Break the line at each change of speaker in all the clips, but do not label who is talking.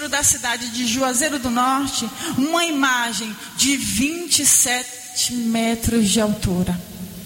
centro da cidade de Juazeiro do Norte, uma imagem de 27 metros de altura.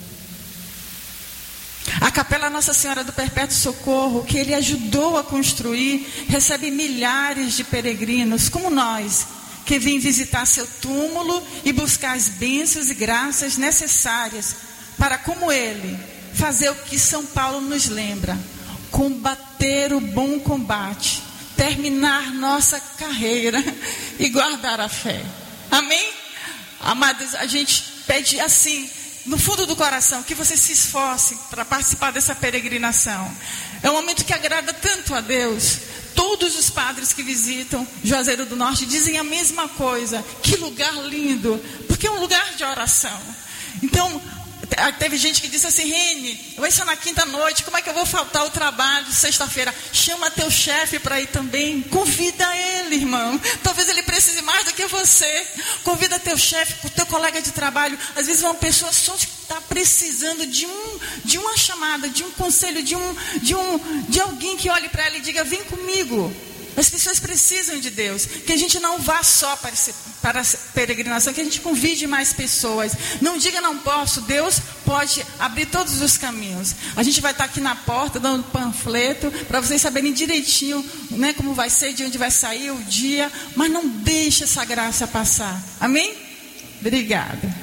A Capela Nossa Senhora do Perpétuo Socorro, que ele ajudou a construir, recebe milhares de peregrinos, como nós, que vêm visitar seu túmulo e buscar as bênçãos e graças necessárias para, como ele, fazer o que São Paulo nos lembra: combater o bom combate, terminar nossa carreira e guardar a fé. Amém? Amados, a gente pede assim, no fundo do coração, que você se esforce para participar dessa peregrinação. É um momento que agrada tanto a Deus. Todos os padres que visitam Juazeiro do Norte dizem a mesma coisa: que lugar lindo, porque é um lugar de oração. Então, teve gente que disse assim: Rene, vai ser na quinta noite, como é que eu vou faltar o trabalho sexta-feira? Chama teu chefe para ir também, convida ele, irmão. Talvez ele precise mais do que você. Convida teu chefe, o teu colega de trabalho. Às vezes uma pessoa só está precisando de uma chamada, de um conselho, de alguém que olhe para ela e diga: vem comigo. As pessoas precisam de Deus. Que a gente não vá só para a peregrinação, que a gente convide mais pessoas. Não diga não posso. Deus pode abrir todos os caminhos. A gente vai estar aqui na porta dando panfleto para vocês saberem direitinho, né, como vai ser, de onde vai sair, o dia. Mas não deixe essa graça passar. Amém? Obrigada.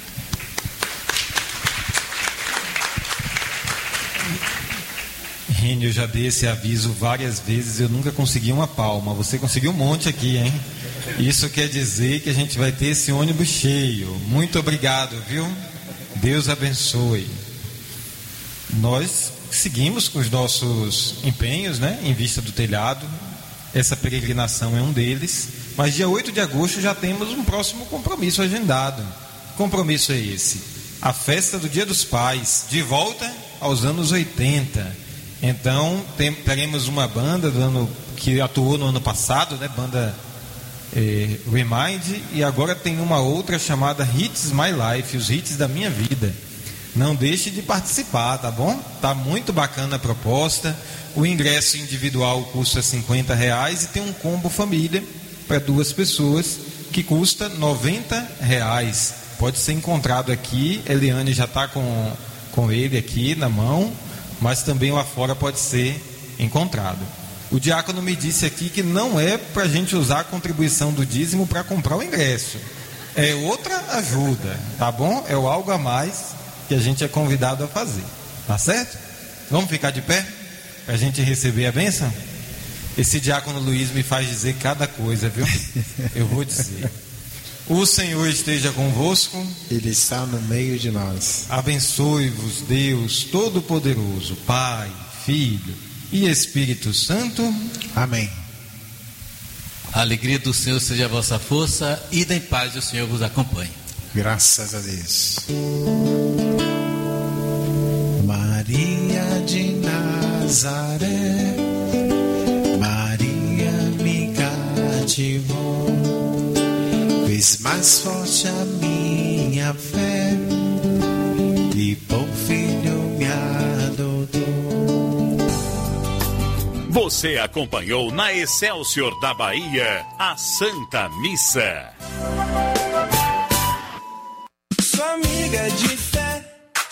Rene, eu já dei esse aviso várias vezes, eu nunca consegui uma palma. Você conseguiu um monte aqui, hein? Isso quer dizer que a gente vai ter esse ônibus cheio. Muito obrigado, viu? Deus abençoe. Nós seguimos com os nossos empenhos, né? Em vista do telhado. Essa peregrinação é um deles. Mas dia 8 de agosto já temos um próximo compromisso agendado. Que compromisso é esse? A festa do Dia dos Pais, de volta aos anos 80. Então, teremos uma banda que atuou no ano passado, né? Banda Remind, e agora tem uma outra chamada Hits My Life, os hits da minha vida. Não deixe de participar, tá bom? Tá muito bacana a proposta. O ingresso individual custa R$50 e tem um combo família para 2 pessoas que custa R$90. Pode ser encontrado aqui. Eliane já está com ele aqui na mão, mas também lá fora pode ser encontrado. O diácono me disse aqui que não é para a gente usar a contribuição do dízimo para comprar o ingresso. É outra ajuda, tá bom? É o algo a mais que a gente é convidado a fazer. Tá certo? Vamos ficar de pé para a gente receber a bênção? Esse diácono Luiz me faz dizer cada coisa, viu? Eu vou dizer. O Senhor esteja convosco.
Ele está no meio de nós.
Abençoe-vos, Deus Todo-Poderoso, Pai, Filho e Espírito Santo.
Amém.
A alegria do Senhor seja a vossa força, e em paz o Senhor vos acompanhe.
Graças a Deus. Maria de Nazaré, Maria me cativou, fez mais forte a minha fé e por filho me adotou.
Você acompanhou na Excelsior da Bahia a Santa Missa.
Sua amiga de fé,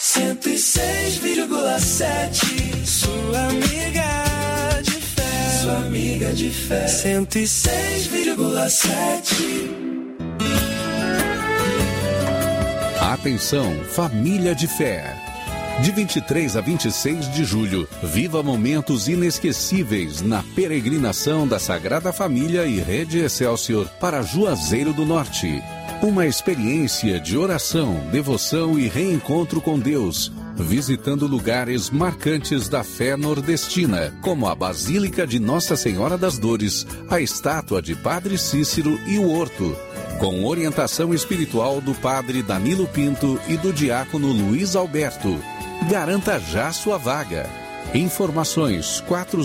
106,7. Sua amiga de fé, sua amiga de fé, 106,7.
Atenção, família de fé. De 23 a 26 de julho, viva momentos inesquecíveis na peregrinação da Sagrada Família e Rede Excelsior para Juazeiro do Norte. Uma experiência de oração, devoção e reencontro com Deus, visitando lugares marcantes da fé nordestina, como a Basílica de Nossa Senhora das Dores, a estátua de Padre Cícero e o Horto, com orientação espiritual do Padre Danilo Pinto e do Diácono Luiz Alberto. Garanta já sua vaga. Informações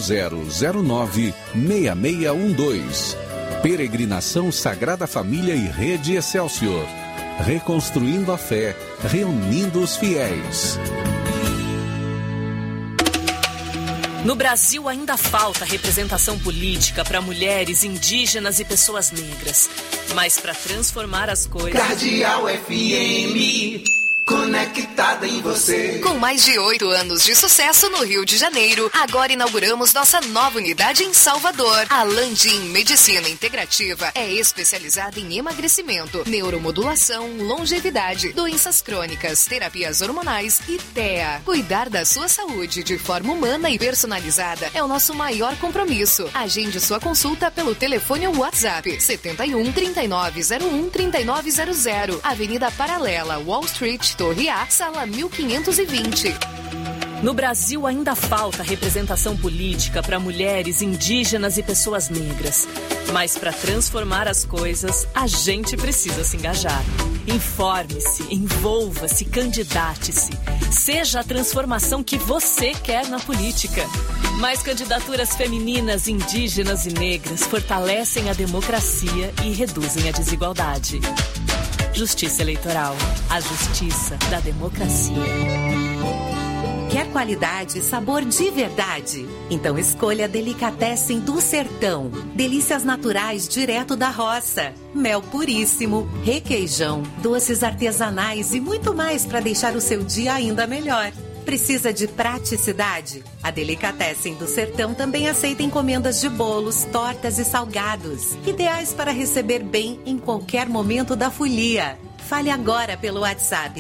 4009-6612. Peregrinação Sagrada Família e Rede Excelsior. Reconstruindo a fé, reunindo os fiéis.
No Brasil ainda falta representação política para mulheres, indígenas e pessoas negras. Mas para transformar as coisas...
Cardeal FM, conectada em você.
Com mais de 8 anos de sucesso no Rio de Janeiro, agora inauguramos nossa nova unidade em Salvador. A Landim Medicina Integrativa é especializada em emagrecimento, neuromodulação, longevidade, doenças crônicas, terapias hormonais e TEA. Cuidar da sua saúde de forma humana e personalizada é o nosso maior compromisso. Agende sua consulta pelo telefone ou WhatsApp 71 3901 3900, Avenida Paralela, Wall Street, Torre A, sala 1520.
No Brasil ainda falta representação política para mulheres, indígenas e pessoas negras. Mas para transformar as coisas, a gente precisa se engajar. Informe-se, envolva-se, candidate-se. Seja a transformação que você quer na política. Mais candidaturas femininas, indígenas e negras fortalecem a democracia e reduzem a desigualdade. Justiça Eleitoral, a justiça da democracia.
Quer qualidade e sabor de verdade? Então escolha Delicatessen do Sertão. Delícias naturais direto da roça. Mel puríssimo, requeijão, doces artesanais e muito mais para deixar o seu dia ainda melhor. Precisa de praticidade? A Delicatessen do Sertão também aceita encomendas de bolos, tortas e salgados, ideais para receber bem em qualquer momento da folia. Fale agora pelo WhatsApp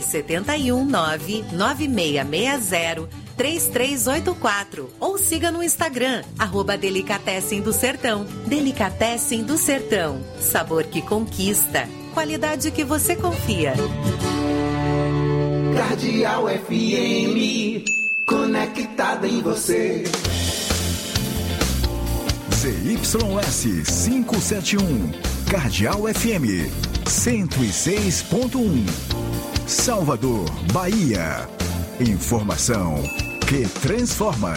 719-9660-3384 ou siga no Instagram, @Delicatessen do Sertão. Delicatessen do Sertão. Sabor que conquista. Qualidade que você confia.
Cardeal FM, conectada em você.
ZYS 571, Cardeal FM 106.1, Salvador, Bahia. Informação que transforma.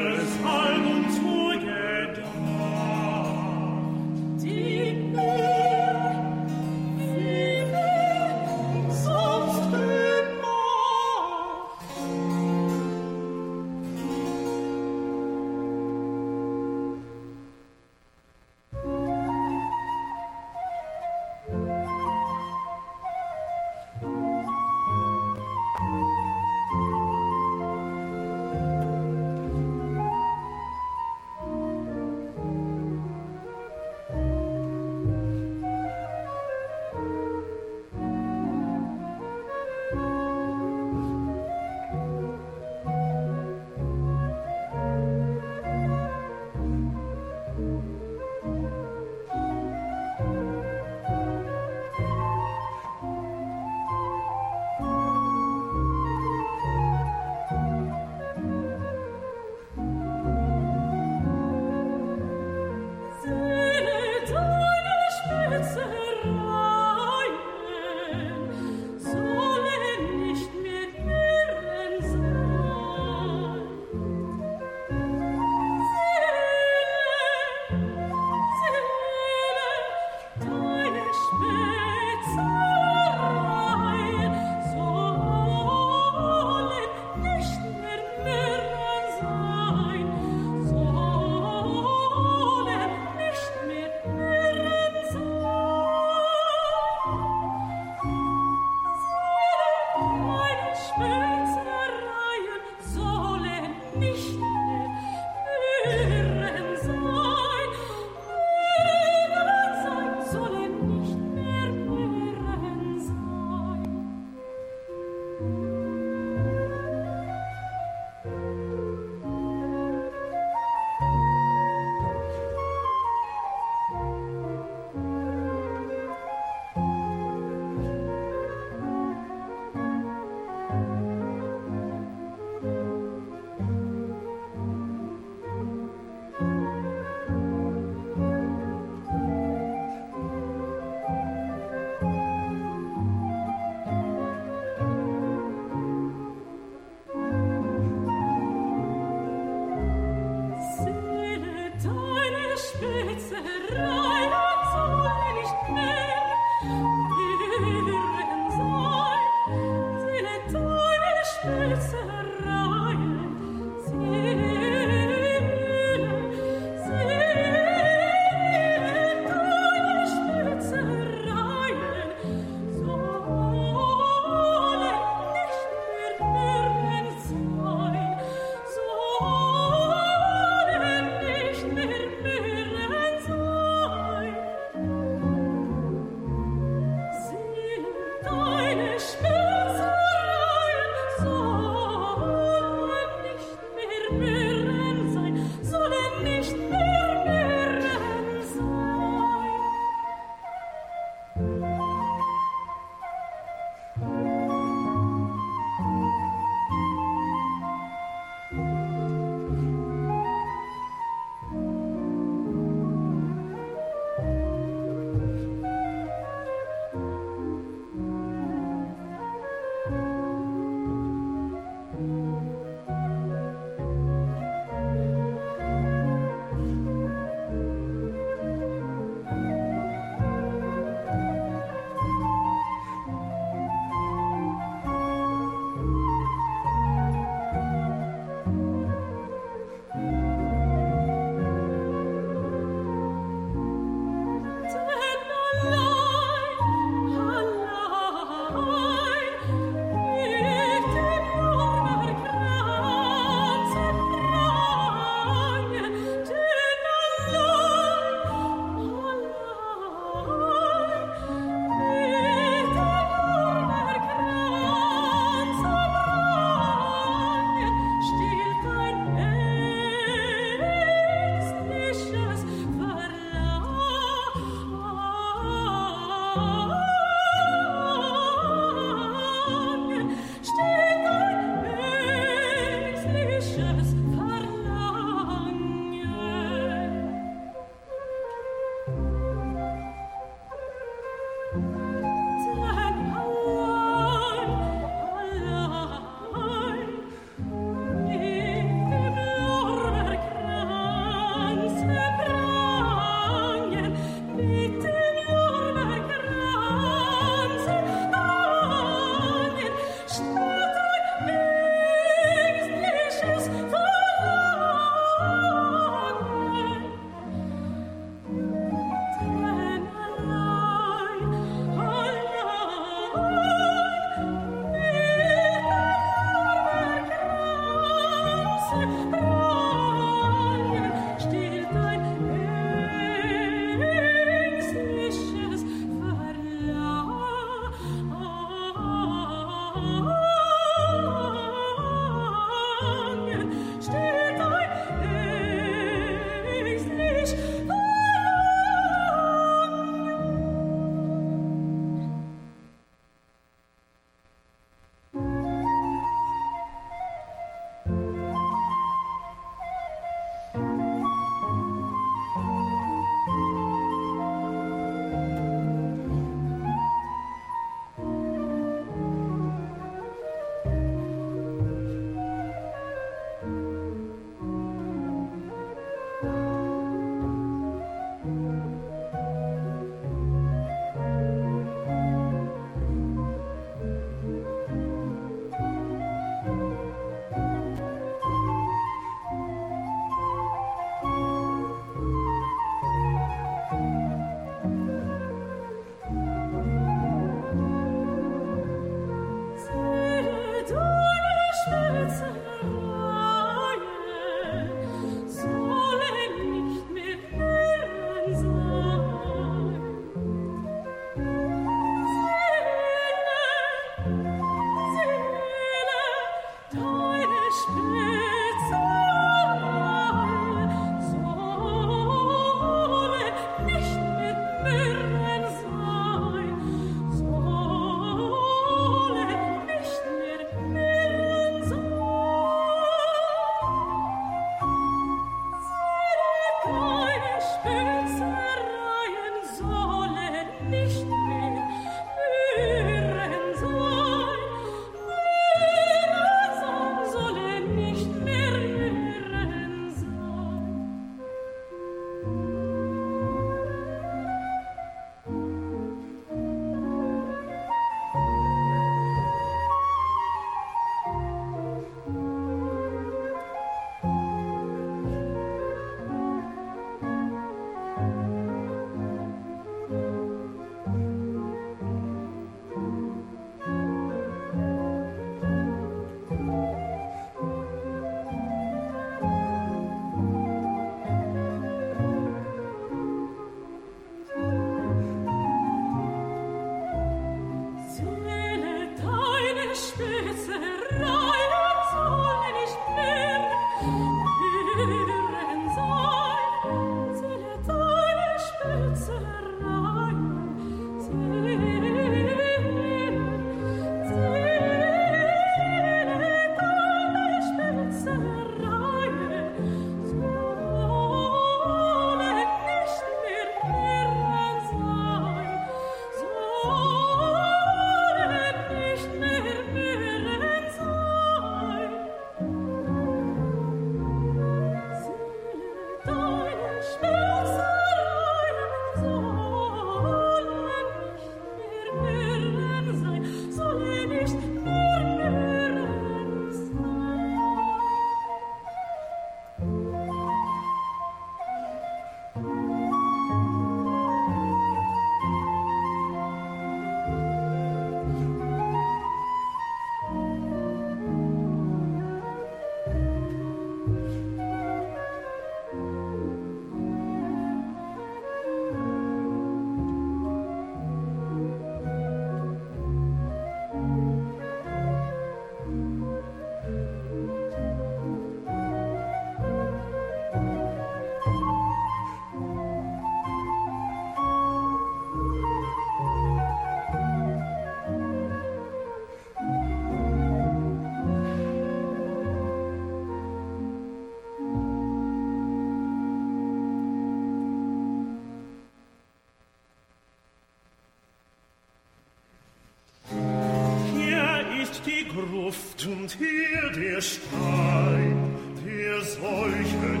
Gruft und hier der Stein, der solche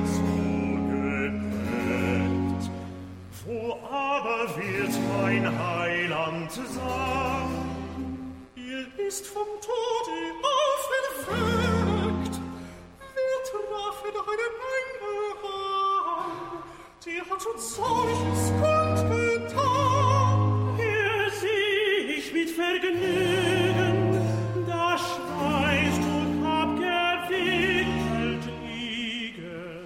zugeträgt. Wo aber wird mein Heiland sein? Er ist vom Tode auferweckt. Wer traf ihn einen Engel an? Der hat uns solches kundgetan. Hier sieh ich mit Vergnügen, da schweißt und abgewickelt liegen.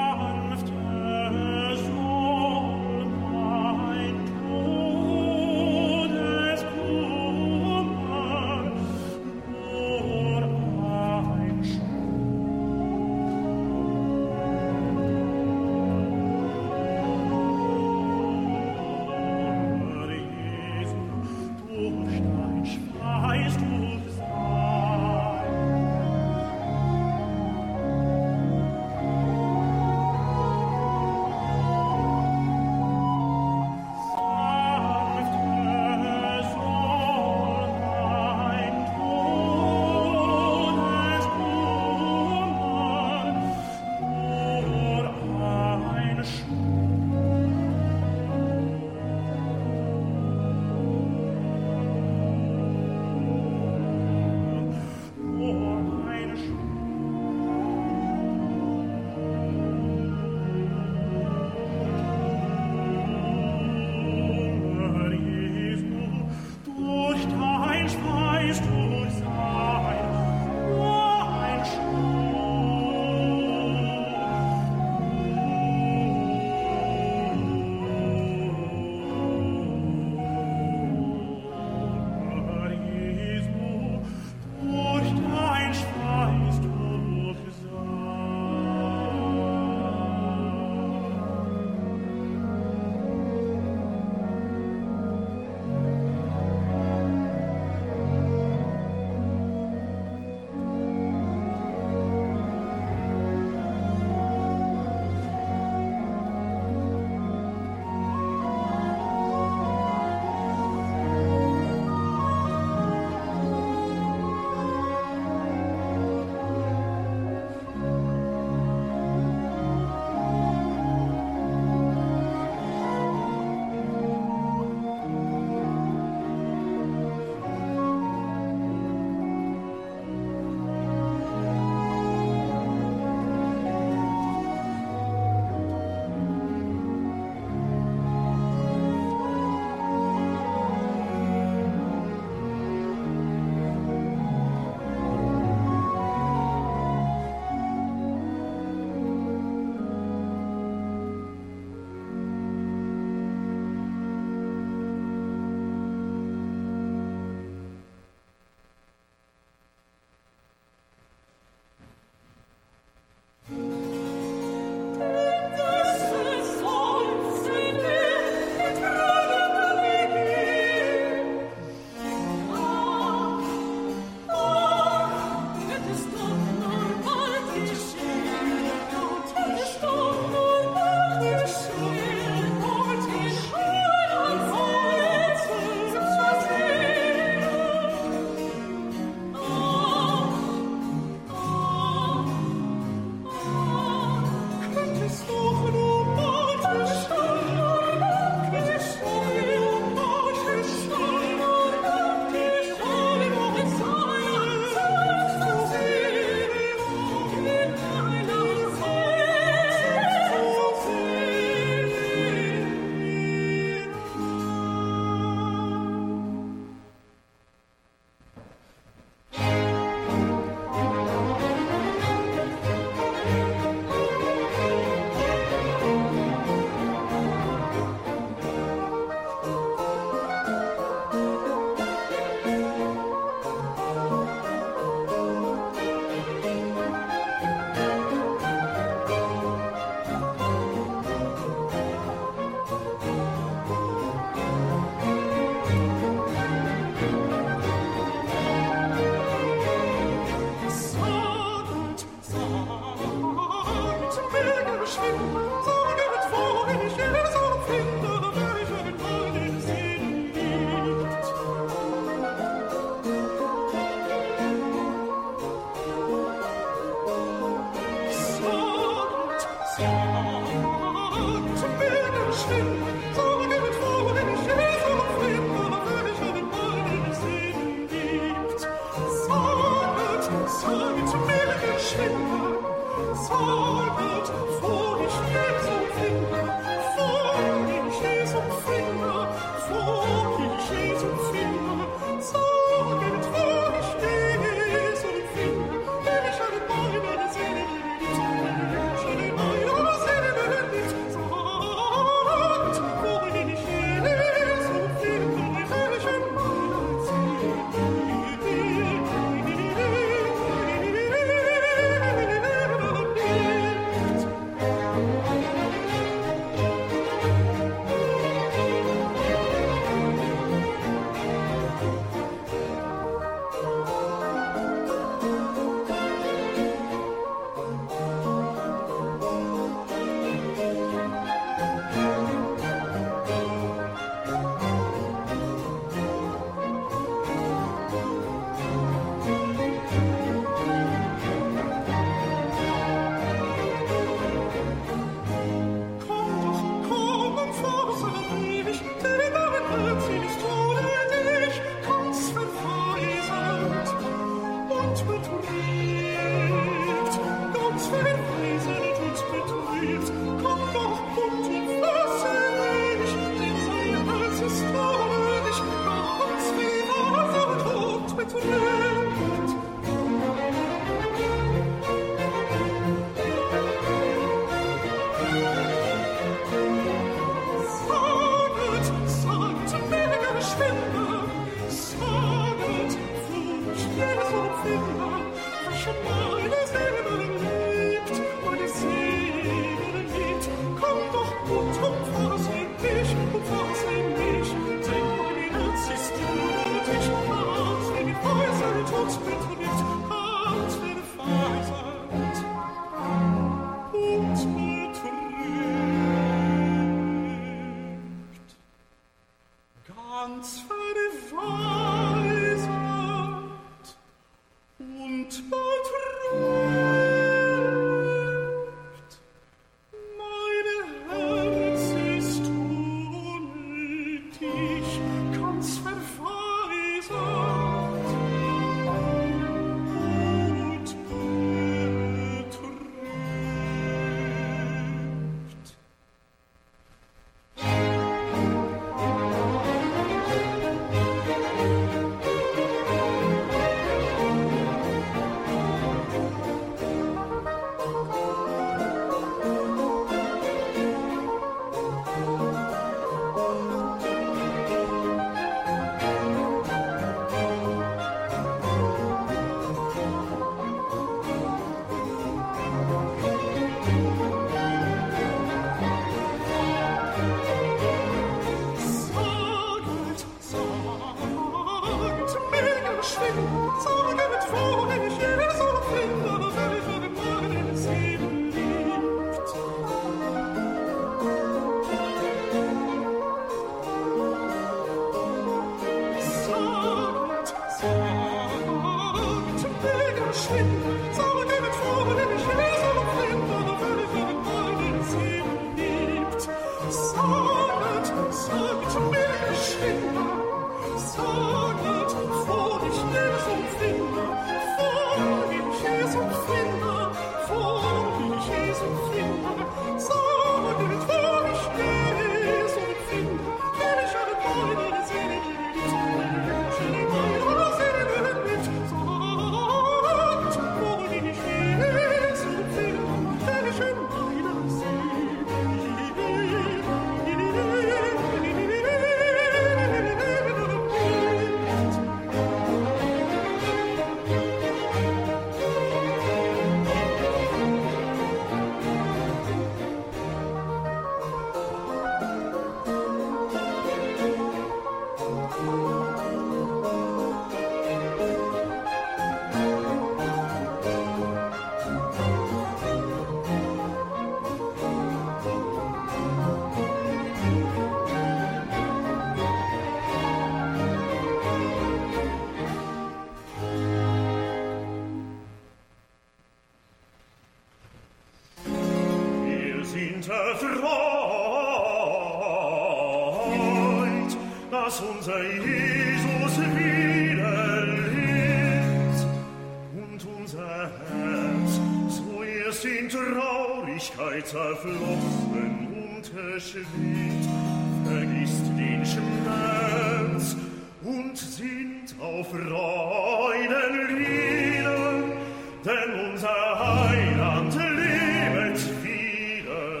Traurigkeit zerflossen und erschwingt, vergisst den Schmerz und sinnt auf Freudenlieder, denn unser Heiland lebt wieder.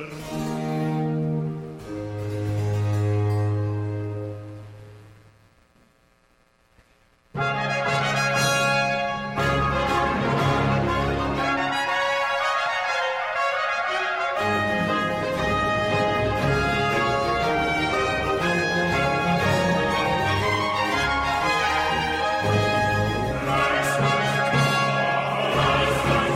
Reich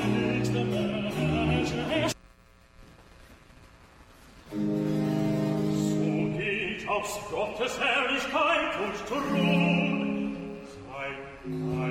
Aus Gottes Herrlichkeit und Thron sei